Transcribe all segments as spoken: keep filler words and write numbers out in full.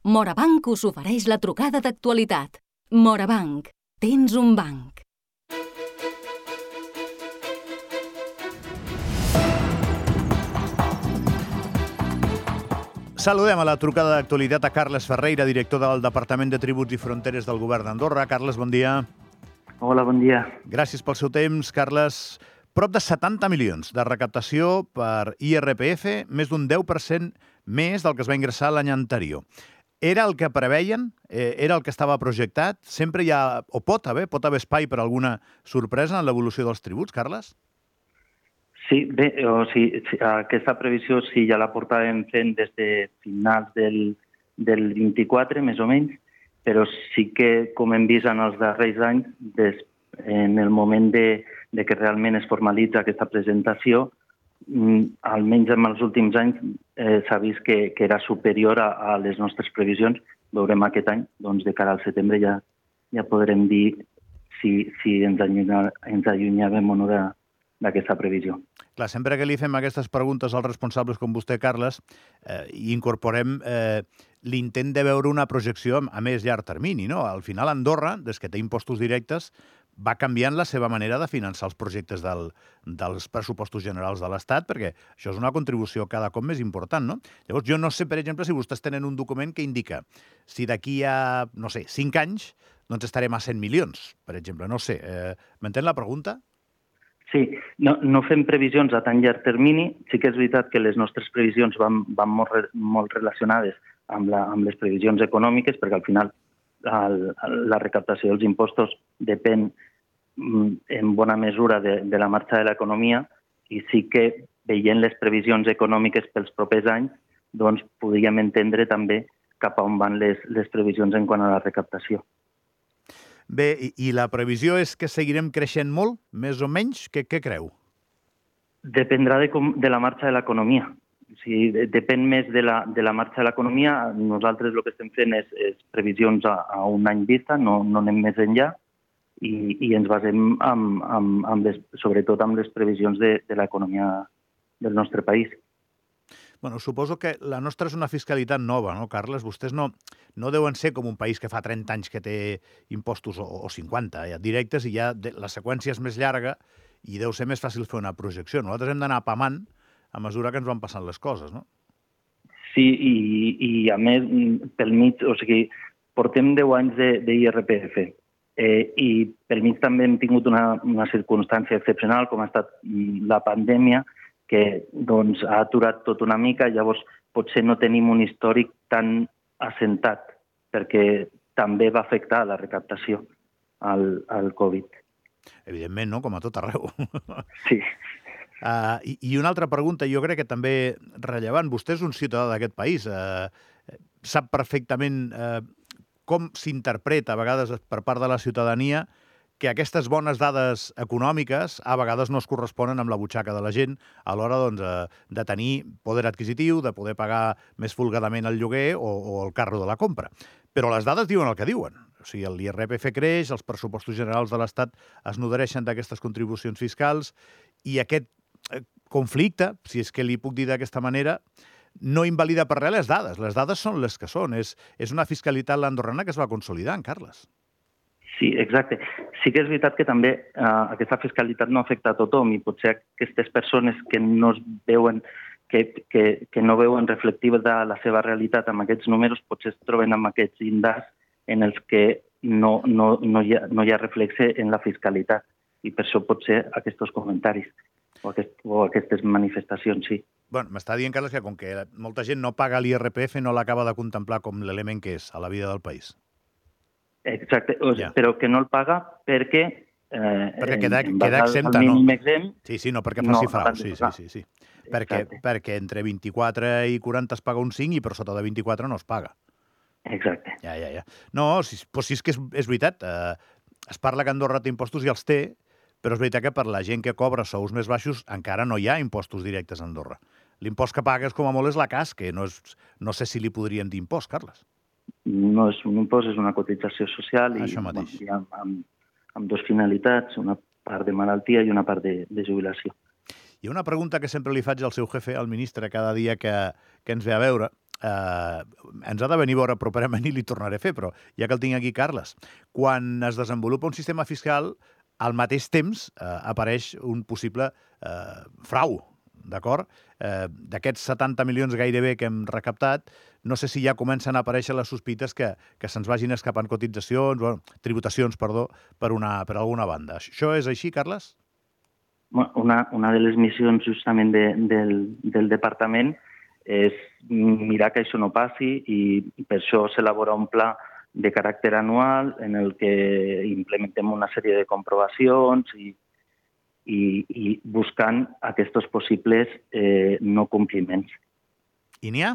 Morabanc us ofereix la trucada d'actualitat. Morabanc, tens un banc. Saludem a la trucada d'actualitat a Carles Ferreira, director del Departament de Tributs i Fronteres del Govern d'Andorra. Carles, bon dia. Hola, bon dia. Gràcies pel seu temps, Carles. Prop de setanta milions de recaptació per I R P F, més d'un deu per cent més del que es va ingressar l'any anterior. Era el que preveien? Era el que estava projectat? Sempre hi ha, o pot haver, pot haver espai per alguna sorpresa en l'evolució dels tributs, Carles? Sí, bé, o sigui, aquesta previsió sí ja la portàvem fent des de finals del, del vint-i-quatre, més o menys, però sí que, com hem vist en els darrers anys, des, en el moment de, de que realment es formalitza aquesta presentació, almenys en els últims anys eh, s'ha vist que, que era superior a, a les nostres previsions. Veurem aquest any, doncs de cara al setembre ja, ja podrem dir si, si ens, allunya, ens allunyàvem o no d'aquesta previsió. Clar, sempre que li fem aquestes preguntes als responsables com vostè, Carles, eh, incorporem eh, l'intent de veure una projecció a més llarg termini, no? Al final, Andorra, des que té impostos directes, va canviant la seva manera de finançar els projectes del, dels pressupostos generals de l'Estat, perquè això és una contribució cada cop més important, no? Llavors, jo no sé, per exemple, si vostès tenen un document que indica si d'aquí a, no sé, cinc anys, doncs estarem a cent milions, per exemple. No sé, eh, m'entén la pregunta? Sí, no, no fem previsions a tan llarg termini. Sí que és veritat que les nostres previsions van, van molt, molt relacionades amb, la, amb les previsions econòmiques, perquè al final el, la recaptació dels impostos depèn en bona mesura de, de la marxa de l'economia, i sí que veient les previsions econòmiques pels propers anys, doncs podríem entendre també cap a on van les, les previsions en quant a la recaptació. Bé, i, i la previsió és que seguirem creixent molt, més o menys? Què, què creu? Dependrà de, com, de la marxa de l'economia. O sigui, depèn més de la, de la marxa de l'economia. Nosaltres el que estem fent és, és previsions a, a un any vista, no, no anem més enllà, i, i ens basem amb, amb, amb les, sobretot amb les previsions de, de l'economia del nostre país. Bueno, suposo que la nostra és una fiscalitat nova, no, Carles? Vostès no, no deuen ser com un país que fa trenta anys que té impostos, o, o cinquanta, ja, directes, i ja de, la seqüència és més llarga i deu ser més fàcil fer una projecció. Nosaltres hem d'anar apamant a mesura que ens van passant les coses, no? Sí, i, i a més, pel mig, o sigui, portem deu anys d'I R P F, eh, i pel mig també hem tingut una, una circumstància excepcional, com ha estat la pandèmia, que doncs, ha aturat tot una mica. Llavors potser no tenim un històric tan assentat, perquè també va afectar la recaptació al, al Covid. Evidentment, no? Com a tot arreu. Sí. Uh, i, I una altra pregunta, jo crec que també rellevant. Vostè és un ciutadà d'aquest país. Uh, sap perfectament uh, com s'interpreta a vegades per part de la ciutadania que aquestes bones dades econòmiques a vegades no es corresponen amb la butxaca de la gent a l'hora doncs, de tenir poder adquisitiu, de poder pagar més folgadament el lloguer o, o el carro de la compra. Però les dades diuen el que diuen. O sigui, l'I R P F creix, els pressupostos generals de l'Estat es nodreixen d'aquestes contribucions fiscals, i aquest conflicte, si és que li puc dir d'aquesta manera, no invalida per res les dades. Les dades són les que són. És, és una fiscalitat l'andorrana que es va consolidant, Carles. Sí, exacte. Sí que és veritat que també eh, aquesta fiscalitat no afecta a tothom, i potser aquestes persones que no es veuen, que, que, que no veuen reflectida la seva realitat amb aquests números, potser es troben amb aquests índexs en els que no, no, no, hi ha, no hi ha reflexe en la fiscalitat, i per això potser aquests comentaris o, aquest, o aquestes manifestacions, sí. Bueno, m'està dient, Carles, que com que molta gent no paga l'I R P F, no l'acaba de contemplar com l'element que és a la vida del país. Exacte, o sigui, ja. Però que no el paga perquè... Eh, perquè queda, queda exempta, no? Exempt, sí, sí, no perquè faci no, frau, sí, sí, sí, sí. Perquè, perquè entre vint-i-quatre i quaranta es paga un cinc i per sota de vint-i-quatre no es paga. Exacte. Ja, ja, ja. No, si, pues sí, és que és, és veritat. Eh, es parla que Andorra té impostos i els té, però és veritat que per la gent que cobra sous més baixos encara no hi ha impostos directes a Andorra. L'impost que pagues com a molt és la C A S, que no, és, no sé si li podríem dir impost, Carles. No és un impost, és una cotització social, i bueno, amb, amb, amb dues finalitats, una part de malaltia i una part de, de jubilació. Hi ha una pregunta que sempre li faig al seu jefe, al ministre, cada dia que, que ens ve a veure. eh, ens ha de venir a veure properament i li tornaré a fer, però ja que el tinc aquí, Carles, quan es desenvolupa un sistema fiscal, al mateix temps eh, apareix un possible eh, frau, d'acord? Eh, D'aquests setanta milions gairebé que hem recaptat, no sé si ja comencen a aparèixer les sospites que, que se'ns vagin escapant cotitzacions, bueno, tributacions, perdó, per, una, per alguna banda. Això és així, Carles? Una, una de les missions justament de, del, del departament és mirar que això no passi i per això s'elabora un pla de caràcter anual en el que implementem una sèrie de comprovacions i, i, i buscant aquests possibles eh, no compliments. I n'hi ha?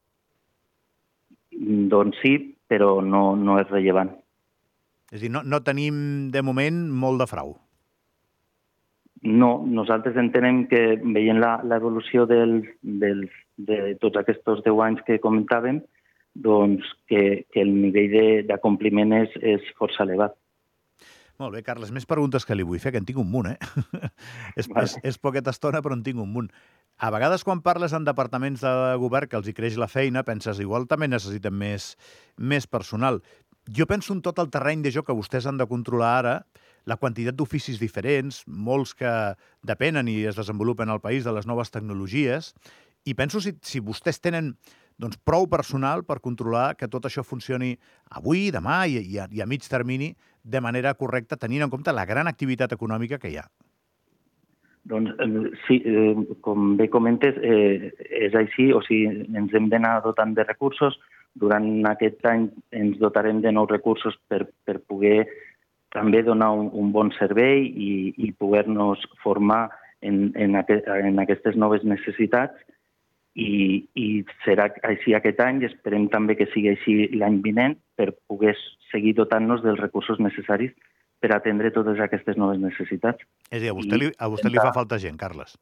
Doncs sí, però no, no és rellevant. És a dir, no, no tenim de moment molt de frau. No, nosaltres entenem que veient l'evolució del, del, de tots aquests deu anys que comentàvem, doncs que, que el nivell d'acompliment és, és força elevat. Molt bé, Carles, més preguntes que li vull fer, que en tinc un munt, eh? és, és, és poqueta estona, però en tinc un munt. A vegades, quan parles en departaments de govern que els hi creix la feina, penses, igual també necessiten més, més personal. Jo penso en tot el terreny de joc que vostès han de controlar ara, la quantitat d'oficis diferents, molts que depenen i es desenvolupen al país de les noves tecnologies, i penso si, si vostès tenen doncs, prou personal per controlar que tot això funcioni avui, demà i, i, a, i a mig termini de manera correcta, tenint en compte la gran activitat econòmica que hi ha. Doncs sí, eh, com bé comentes, eh, és així, o sigui, ens hem d'anar dotant de recursos. Durant aquest any ens dotarem de nous recursos per, per poder també donar un, un bon servei i, i poder-nos formar en, en, aquest, en aquestes noves necessitats i, i serà així aquest any i esperem també que sigui així l'any vinent per poder seguir dotant-nos dels recursos necessaris per atendre totes aquestes noves necessitats. És a dir, a vostè, li, a vostè li fa falta gent, Carles.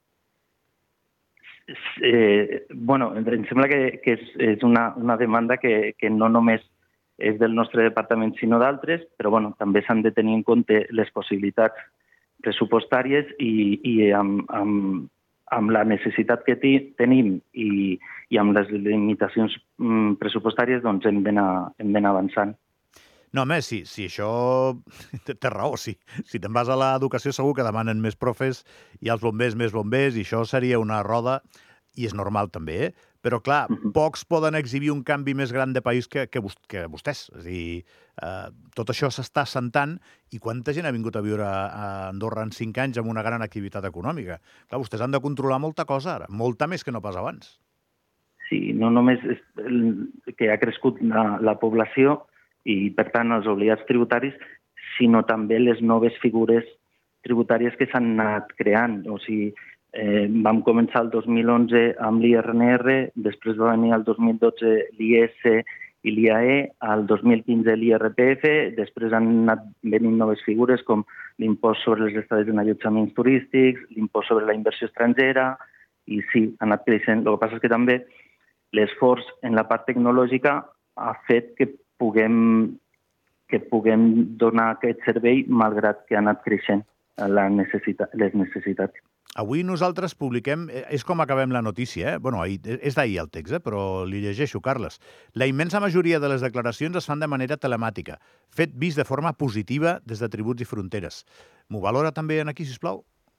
Eh, bueno, em sembla que, que és, és una, una demanda que, que no només és del nostre departament, sinó d'altres, però bueno, també s'han de tenir en compte les possibilitats pressupostàries i, i amb, amb, amb la necessitat que tenim i, i amb les limitacions pressupostàries doncs hem d'anar avançant. No, home, si, si això té raó, si, si te'n vas a l'educació segur que demanen més profes i els bombers més bombers i això seria una roda, i és normal també, eh? Però clar, uh-huh. pocs poden exhibir un canvi més gran de país que, que, que vostès. És a dir, eh, tot això s'està assentant i quanta gent ha vingut a viure a Andorra en cinc anys amb una gran activitat econòmica. Clar, vostès han de controlar molta cosa ara, molta més que no pas abans. Sí, no només és que ha crescut la, la població i, per tant, els obligats tributaris, sinó també les noves figures tributàries que s'han anat creant. O sigui, eh, vam començar el dos mil onze amb l'I R N R, després va venir el dos mil dotze l'I S i l'I A E, el dos mil quinze l'I R P F, després han anat venint noves figures com l'impost sobre les estades en allotjaments turístics, l'impost sobre la inversió estrangera, i sí, ha anat creixent. El que passa és que també l'esforç en la part tecnològica ha fet que puguem, que puguem donar aquest servei malgrat que ha anat creixent la necessita, les necessitats. Avui nosaltres publiquem, és com acabem la notícia, eh? Bueno, és d'ahir el text, eh? Però li llegeixo, Carles. La immensa majoria de les declaracions es fan de manera telemàtica, fet vist de forma positiva des de Tributs i Fronteres. M'ho valora també aquí, sisplau?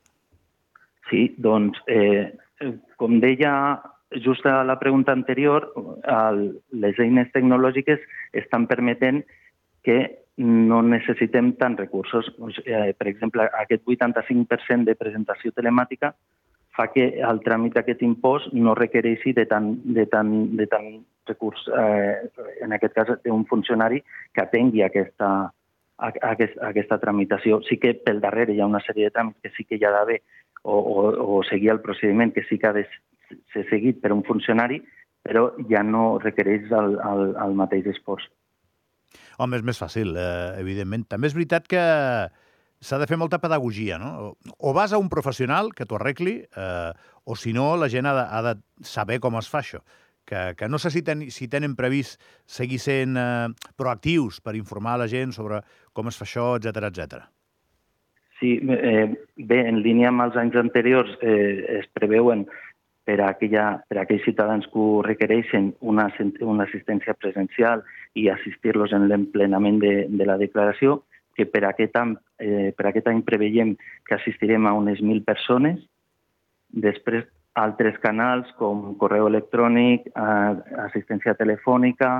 Sí, doncs, eh, com deia just a la pregunta anterior, el, les eines tecnològiques estan permetent que no necessitem tants recursos. Eh, per exemple, aquest vuitanta-cinc per cent de presentació telemàtica fa que el tràmit d'aquest impost no requereixi de tant, de tant, de tant recurs, eh, en aquest cas d'un funcionari que atengui aquesta, aquest, aquesta tramitació. Sí que pel darrere hi ha una sèrie de tràmits que sí que hi ha d'haver o, o, o seguir el procediment que sí que ha de ser seguit per un funcionari, però ja no requereix el, el, el mateix esforç. Home, és més fàcil, eh, evidentment. També és veritat que s'ha de fer molta pedagogia, no? O vas a un professional que t'ho arregli, eh, o si no, la gent ha de, ha de saber com es fa això. Que, que no sé si, ten, si tenen previst seguir sent eh, proactius per informar la gent sobre com es fa això, etcètera, etcètera. Sí, eh, bé, en línia amb els anys anteriors eh, es preveuen per a, aquella, per a aquells ciutadans que ho requereixen una, una assistència presencial i assistir-los en l'emplenament de, de la declaració, que per aquest, any, eh, per aquest any preveiem que assistirem a unes mil persones. Després, altres canals com correu electrònic, eh, assistència telefònica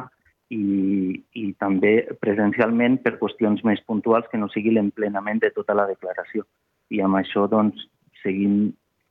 i, i també presencialment per qüestions més puntuals que no sigui l'emplenament de tota la declaració. I amb això doncs, seguim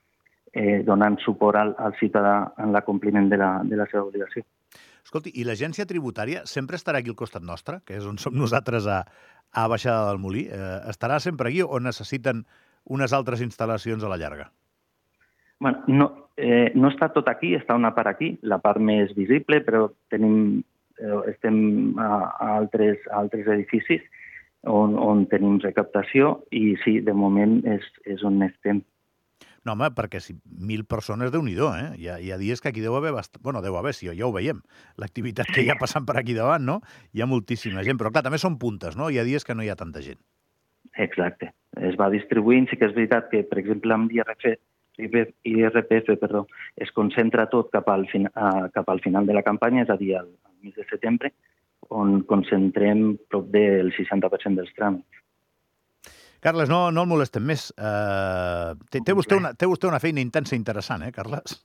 Eh, donant suport al, al ciutadà en l'acompliment de, la, de la seva obligació. Escolti, i l'agència tributària sempre estarà aquí al costat nostre, que és on som nosaltres a, a Baixada del Molí? Eh, estarà sempre aquí o necessiten unes altres instal·lacions a la llarga? Bueno, no, eh, no està tot aquí, està una part aquí, la part més visible, però tenim, eh, estem a, a, altres, a altres edificis on, on tenim recaptació i sí, de moment és, és on estem. No, home, perquè si mil persones, Déu-n'hi-do, eh? Hi ha, hi ha dies que aquí deu haver... Bast... Bueno, deu haver, sí, ja ho veiem. L'activitat que hi ha passant per aquí davant, no? Hi ha moltíssima gent, però clar, també són puntes, no? Hi ha dies que no hi ha tanta gent. Exacte. Es va distribuint. Sí que és veritat que, per exemple, amb I R F, I R P F, perdó, es concentra tot cap al, fin... cap al final de la campanya, és a dir, al mes de setembre, on concentrem prop del seixanta per cent dels tràmits. Carles, no, no el molestem més. Uh, té, té, vostè una, té vostè una feina intensa i interessant, eh, Carles?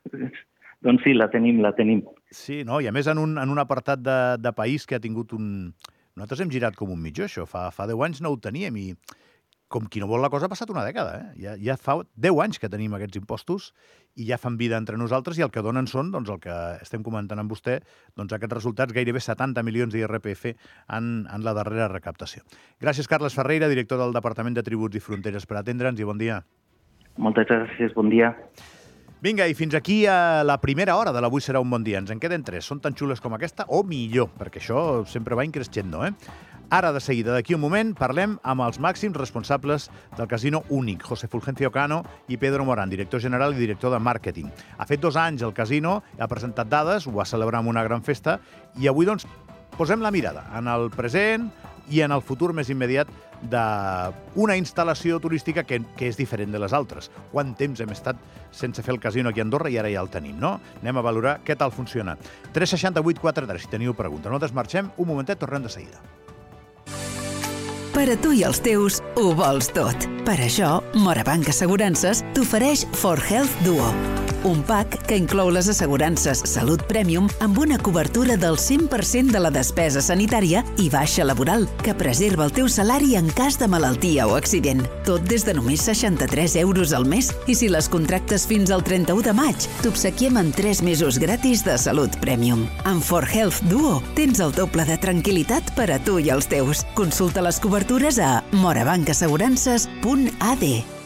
Doncs sí, la tenim, la tenim. Sí, no? I a més en un, en un apartat de, de país que ha tingut un... Nosaltres hem girat com un mitjó, això. Fa, fa deu anys no ho teníem i com qui no vol la cosa ha passat una dècada. Eh? Ja, ja fa deu anys que tenim aquests impostos i ja fan vida entre nosaltres i el que donen són, doncs, el que estem comentant amb vostè, doncs, aquests resultats, gairebé setanta milions d'I R P F en, en la darrera recaptació. Gràcies, Carles Ferreira, director del Departament de Tributs i Fronteres, per atendre'ns i bon dia. Moltes gràcies, bon dia. Vinga, i fins aquí a la primera hora de l'Avui serà un bon dia. Ens en queden tres. Són tan xules com aquesta o millor, perquè això sempre va increixendo, eh? Ara, de seguida, d'aquí un moment, parlem amb els màxims responsables del Casino Únic, José Fulgencio Cano i Pedro Morán, director general i director de màrqueting. Ha fet dos anys el casino, ha presentat dades, ho va celebrar amb una gran festa i avui, doncs, posem la mirada en el present i en el futur més immediat d'una instal·lació turística que, que és diferent de les altres. Quant temps hem estat sense fer el casino aquí a Andorra i ara ja el tenim, no? Anem a valorar què tal funciona. tres sis vuit quatre tres, si teniu preguntes. Nosaltres marxem, un momentet, tornem de seguida. Per a tu i els teus, ho vols tot. Per això, Morabanc Assegurances t'ofereix For Health Duo, un pack que inclou les assegurances Salut Premium amb una cobertura del cent per cent de la despesa sanitària i baixa laboral, que preserva el teu salari en cas de malaltia o accident. Tot des de només seixanta-tres euros al mes i si les contractes fins al trenta-u de maig, t'obsequiem amb tres mesos gratis de Salut Premium. Amb For Health Duo tens el doble de tranquil·litat per a tu i els teus. Consulta les cobertures a morabanc assegurances punt a d.